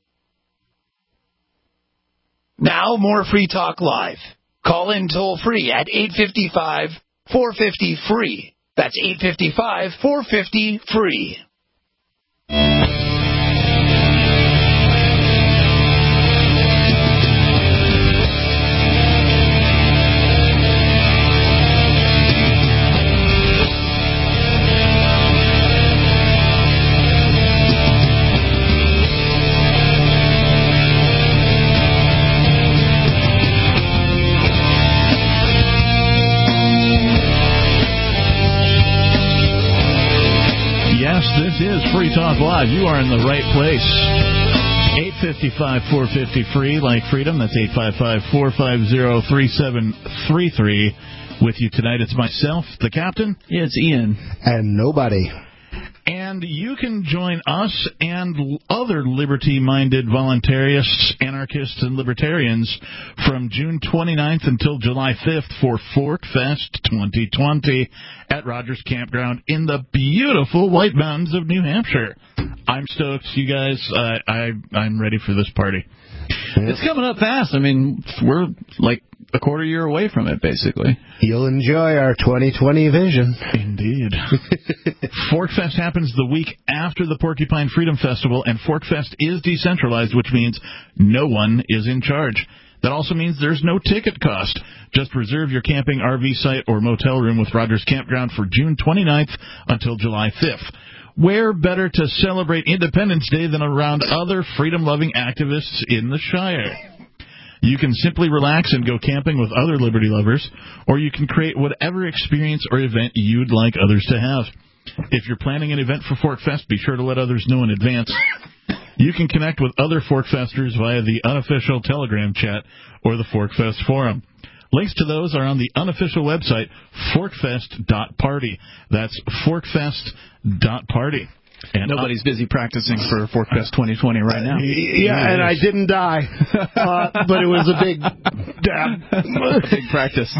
Now more Free Talk Live. Call in toll free at eight five five, four five zero, free. That's eight five five, four five zero, free. This is Free Talk Live. You are in the right place. eight five five, four five zero, free, like freedom. That's eight five five, four five zero, three seven three three. With you tonight, it's myself, the captain. Yeah, it's Ian. And nobody. And you can join us and other liberty-minded voluntarists, anarchists, and libertarians from June twenty-ninth until July fifth for Fork Fest twenty twenty at Rogers Campground in the beautiful White Mountains of New Hampshire. I'm stoked, you guys. Uh, I, I'm ready for this party. It's coming up fast. I mean, we're like a quarter year away from it, basically. You'll enjoy our twenty twenty vision. Indeed. Forkfest happens the week after the Porcupine Freedom Festival, and Forkfest is decentralized, which means no one is in charge. That also means there's no ticket cost. Just reserve your camping R V site or motel room with Rogers Campground for June twenty-ninth until July fifth. Where better to celebrate Independence Day than around other freedom-loving activists in the Shire? You can simply relax and go camping with other liberty lovers, or you can create whatever experience or event you'd like others to have. If you're planning an event for Forkfest, be sure to let others know in advance. You can connect with other Forkfesters via the unofficial Telegram chat or the Forkfest forum. Links to those are on the unofficial website, forkfest dot party. That's forkfest dot party. And nobody's busy practicing for Forkfest twenty twenty right now. Yeah, and I didn't die, uh, but it was a big, a big practice.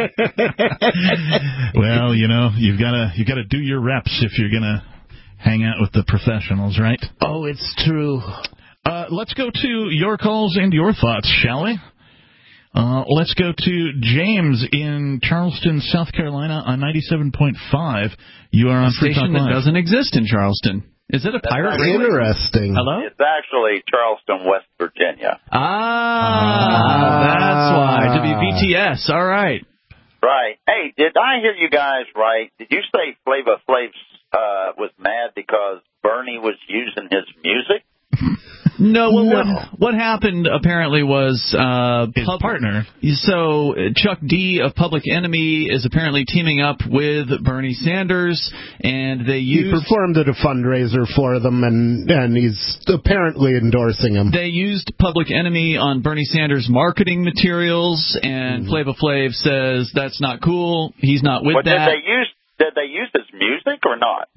Well, you know, you've got to you got to do your reps if you're gonna hang out with the professionals, right? Oh, it's true. Uh, let's go to your calls and your thoughts, shall we? Uh, let's go to James in Charleston, South Carolina on ninety-seven point five. You are on Free Talk Live. Station that doesn't exist in Charleston. Is it a pirate radio? Interesting. Hello? It's actually Charleston, West Virginia. Ah, ah, that's why. W B T S. All right. Right. Hey, did I hear you guys right? Did you say Flava Flav uh, was mad because Bernie was using his music? No, well, No. What, what happened apparently was uh, His pub- partner. So uh, Chuck D of Public Enemy is apparently teaming up with Bernie Sanders, and they He used performed at a fundraiser for them, and and he's apparently endorsing him. they used Public Enemy on Bernie Sanders' marketing materials, and Mm-hmm. Flava Flav says that's not cool. He's not with But that. did they use did they use his music or not?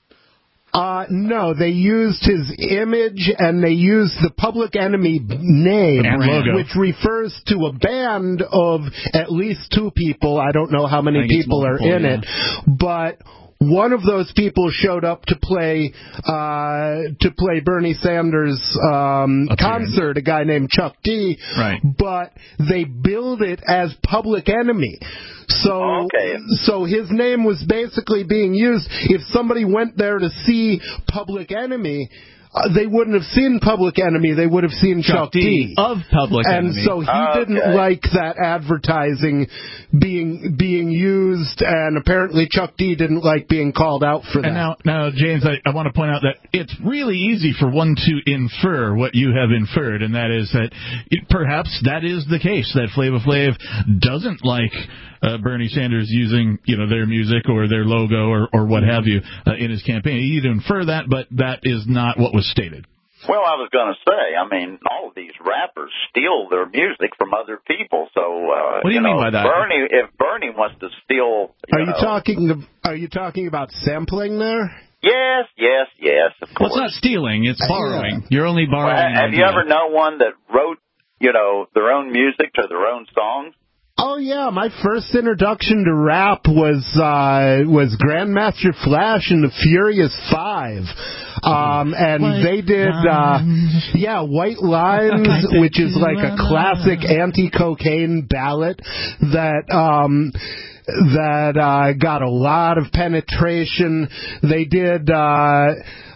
Uh, no, they used his image and they used the Public Enemy name, And logo. which refers to a band of at least two people. I don't know how I many think it's people are multiple, in yeah. it, but one of those people showed up to play uh, to play Bernie Sanders' um, concert, a guy named Chuck D. Right. But they billed it as Public Enemy. So, Okay. so his name was basically being used. If somebody went there to see Public Enemy, uh, they wouldn't have seen Public Enemy. They would have seen Chuck, Chuck D of Public and Enemy. so he Okay. didn't like that advertising being being used, and apparently Chuck D didn't like being called out for that. And now, now, James, I, I want to point out that it's really easy for one to infer what you have inferred, and that is that it, perhaps that is the case, that Flava Flav doesn't like uh, Bernie Sanders using, you know, their music or their logo or, or what have you uh, in his campaign. You can infer that, but that is not what was stated. Well, I was going to say, I mean, all of these rappers steal their music from other people. So, uh, What do you know, mean by that? Bernie, if Bernie wants to steal, you Are you know, talking? Are you talking about sampling there? Yes, yes, yes, of Well, course. it's not stealing, it's borrowing. You're only borrowing. Well, an have you idea. ever known one that wrote, you know, their own music to their own songs? Oh yeah, my first introduction to rap was uh, was Grandmaster Flash and the Furious Five, um, and White they did uh, yeah White Lines, which is like a classic anti-cocaine ballad that. Um, that uh, got a lot of penetration. They did uh,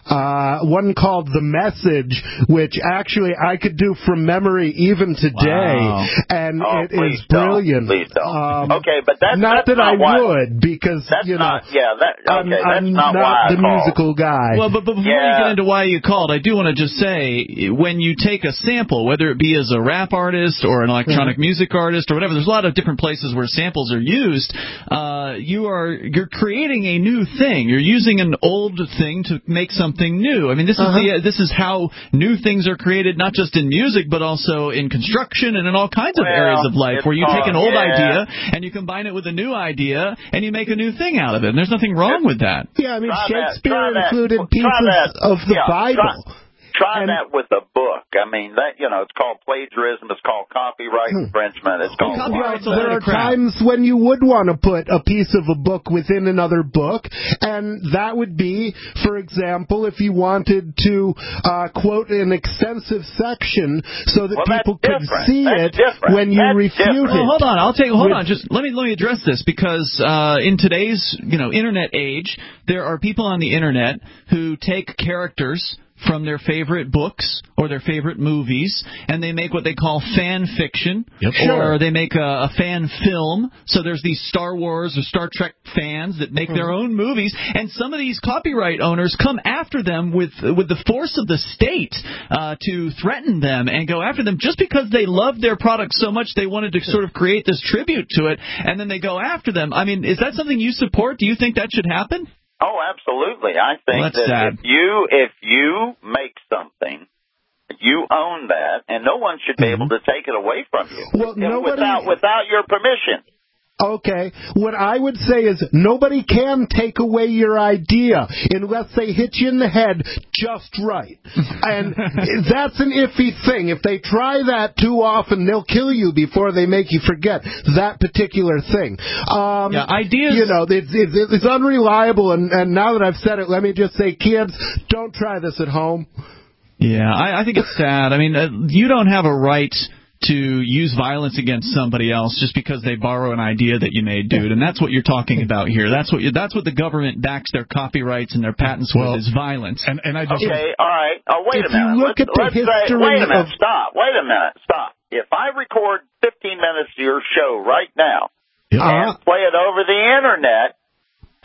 uh, one called The Message, which actually I could do from memory even today, Wow. and Oh, it please is don't. brilliant. Please don't. Um, Okay, but that's not that's that I not why- would, because That's you know not, yeah, that, I'm, okay, I'm that's not, not why I the called. musical guy. Well, but, but before Yeah. you get into why you called, I do want to just say, when you take a sample, whether it be as a rap artist or an electronic Mm-hmm. music artist or whatever, there's a lot of different places where samples are used. Uh, you are you're creating a new thing. You're using an old thing to make something new. I mean, this is Uh-huh. the uh, this is how new things are created, not just in music, but also in construction and in all kinds of Well, areas of life, it's where you take an all- old yeah. idea and you combine it with a new idea and you make a new thing out of it. And there's nothing wrong with that. yeah, I mean Try that, Shakespeare try that, included try pieces that. of the Yeah, Bible. Try, try And- that with a book. I mean, that you know, it's called plagiarism. It's called copyright Hmm. infringement. It's called. copyright- Well, a there load are of crap. times when you would want to put a piece of a book within another book, and that would be, for example, if you wanted to uh, quote an extensive section so that Well, that's people could different. see That's it different. when you That's refute different. it. Well, hold on. I'll take. Hold With- on. Just let me let me address this, because uh, in today's you know internet age, there are people on the internet who take characters from their favorite books or their favorite movies, and they make what they call fan fiction, Yep. or Sure. they make a, a fan film. So there's these Star Wars or Star Trek fans that make their own movies, and some of these copyright owners come after them with with the force of the state uh, to threaten them and go after them just because they love their product so much they wanted to sort of create this tribute to it, and then they go after them. I mean, is that something you support? Do you think that should happen? Oh, absolutely. I think Well, that's that sad. if you if you make something, you own that, and no one should be able to take it away from you. Well, You know, nobody- without without your permission. Okay, what I would say is nobody can take away your idea unless they hit you in the head just right. And that's an iffy thing. If they try that too often, they'll kill you before they make you forget that particular thing. Um, Yeah, ideas- You know, it's, it's, it's unreliable, and, and now that I've said it, let me just say, kids, don't try this at home. Yeah, I, I think it's sad. I mean, uh, you don't have a right to use violence against somebody else just because they borrow an idea that you made, dude. And that's what you're talking about here. That's what you, that's what the government backs their copyrights and their patents Well, with, is violence. And, and I just Okay, all right. Oh, wait If a minute. you look let's, at the let's say, history wait a minute. of- Stop. Wait a minute. Stop. If I record fifteen minutes of your show right now Yeah. and play it over the internet,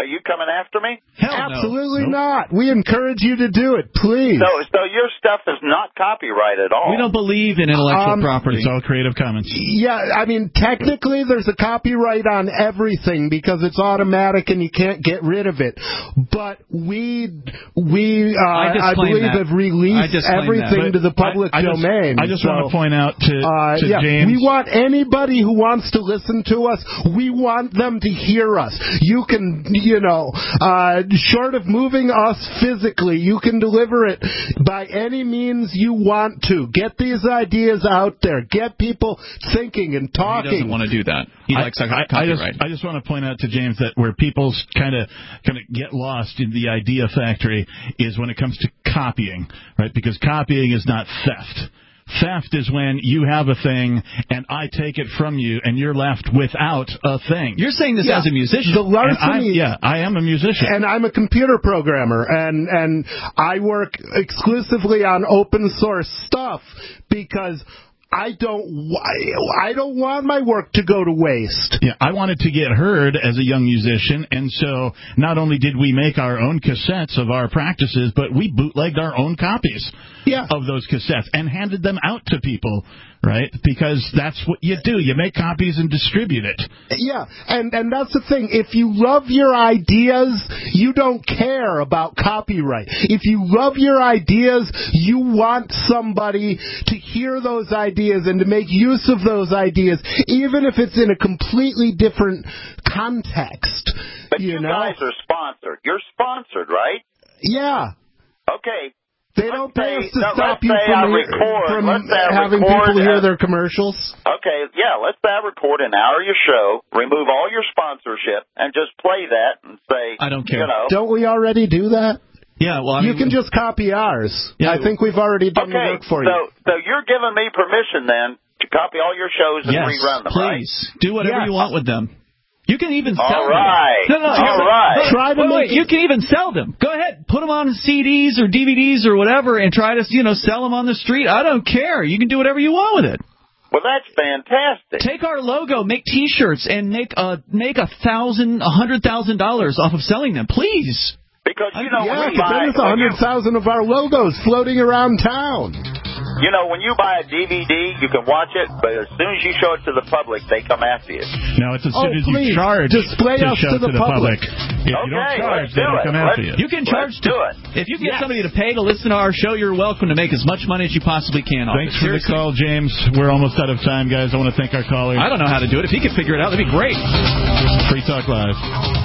Are you coming after me? Hell Absolutely no. not. We encourage you to do it, please. So, so your stuff is not copyrighted at all. We don't believe in intellectual Um, property. It's all Creative Commons. Yeah, I mean, technically there's a copyright on everything because it's automatic and you can't get rid of it. But we, we, uh, I I, disclaim believe that. have I released disclaim everything that. to the public I, I domain. Just, I just so, want to point out to, uh, to yeah, James. we want anybody who wants to listen to us, we want them to hear us. You can, you know, uh, short of moving us physically, you can deliver it by any means you want to. Get these ideas out there. Get people thinking and talking. He doesn't want to do that. He I, likes a I, copyright. I just, I just want to point out to James that where people kind of kind of get lost in the idea factory is when it comes to copying, right? Because copying is not theft. Theft is when you have a thing and I take it from you and you're left without a thing. You're saying this Yeah. as a musician. The larceny, yeah, I am a musician. And I'm a computer programmer, and, and I work exclusively on open source stuff because I don't I don't want my work to go to waste. Yeah, I wanted to get heard as a young musician, and so not only did we make our own cassettes of our practices, but we bootlegged our own copies yeah. of those cassettes and handed them out to people, right? Because that's what you do. You make copies and distribute it. Yeah, and, and that's the thing. If you love your ideas, you don't care about copyright. If you love your ideas, you want somebody to hear those ideas and to make use of those ideas, even if it's in a completely different context. But you, you know? guys are sponsored. You're sponsored, right? Yeah. Okay. They don't pay us to no, stop let's you say from, I hear- record, from let's say I having record people hear a- their commercials. Okay, yeah, let's say I record an hour of your show, remove all your sponsorship, and just play that and say, I don't care. You know, Don't we already do that? Yeah, well, I you mean, can just copy ours. Yeah, I think we've already done okay, the work for so, you. so you're giving me permission then to copy all your shows and yes, rerun them, please. right? Do whatever Yes. you want with them. You can even sell All them. right. No, no, All here's the- right. Wait, Try to wait, make wait. it- You can even sell them. Go ahead. Put them on C Ds or D V Ds or whatever and try to, you know, sell them on the street. I don't care. You can do whatever you want with it. Well, that's fantastic. Take our logo, make T-shirts, and make a make a thousand, a hundred thousand dollars off of selling them, please. Because, you know, Yeah, when you but buy, then it's a when hundred you, thousand of our logos floating around town. you know, when you buy a D V D, you can watch it, but as soon as you show it to the public, they come after you. No, it's as soon Oh, as please, you charge display to us show to the public. If you don't Okay, charge, let's they do don't it. come after Let's- you. You can charge Let's do it. If you get Yes. somebody to pay to listen to our show, you're welcome to make as much money as you possibly can off Thanks it. for the Seriously. call, James. We're almost out of time, guys. I want to thank our caller. I don't know how to do it. If he could figure it out, that'd be great. Free Talk Live.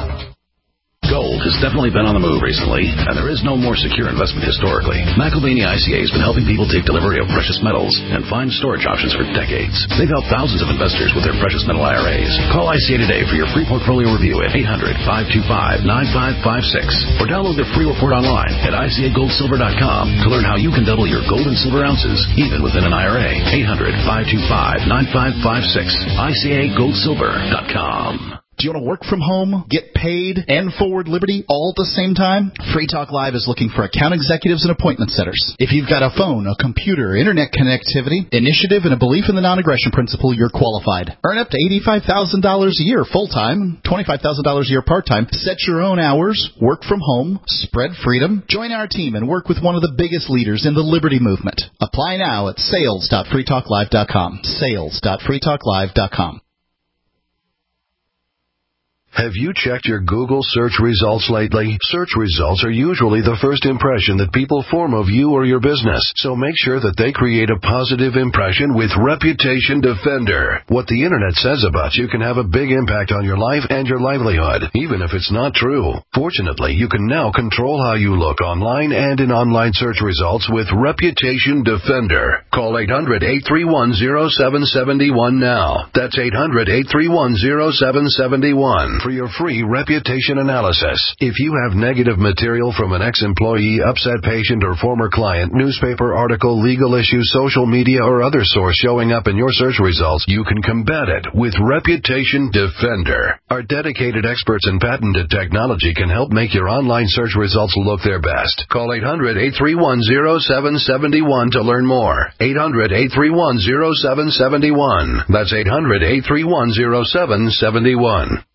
Gold has definitely been on the move recently, and there is no more secure investment historically. McElvaney I C A has been helping people take delivery of precious metals and find storage options for decades. They've helped thousands of investors with their precious metal I R As. Call I C A today for your free portfolio review at eight hundred, five two five, nine five five six or download their free report online at I C A gold silver dot com to learn how you can double your gold and silver ounces even within an I R A. eight hundred, five two five, nine five five six. I C A gold silver dot com. Do you want to work from home, get paid, and forward Liberty all at the same time? Free Talk Live is looking for account executives and appointment setters. If you've got a phone, a computer, internet connectivity, initiative, and a belief in the non-aggression principle, you're qualified. Earn up to eighty-five thousand dollars a year full-time, twenty-five thousand dollars a year part-time. Set your own hours, work from home, spread freedom. Join our team and work with one of the biggest leaders in the Liberty movement. Apply now at sales dot free talk live dot com. sales dot free talk live dot com. Have you checked your Google search results lately? Search results are usually the first impression that people form of you or your business, so make sure that they create a positive impression with Reputation Defender. What the Internet says about you can have a big impact on your life and your livelihood, even if it's not true. Fortunately, you can now control how you look online and in online search results with Reputation Defender. Call eight hundred, eight three one, zero seven seven one now. That's eight hundred, eight three one, zero seven seven one. For your free reputation analysis. If you have negative material from an ex-employee, upset patient, or former client, newspaper article, legal issue, social media, or other source showing up in your search results, you can combat it with Reputation Defender. Our dedicated experts in patented technology can help make your online search results look their best. Call eight hundred, eight three one, zero seven seven one to learn more. eight hundred, eight three one, zero seven seven one. That's eight hundred, eight three one, zero seven seven one.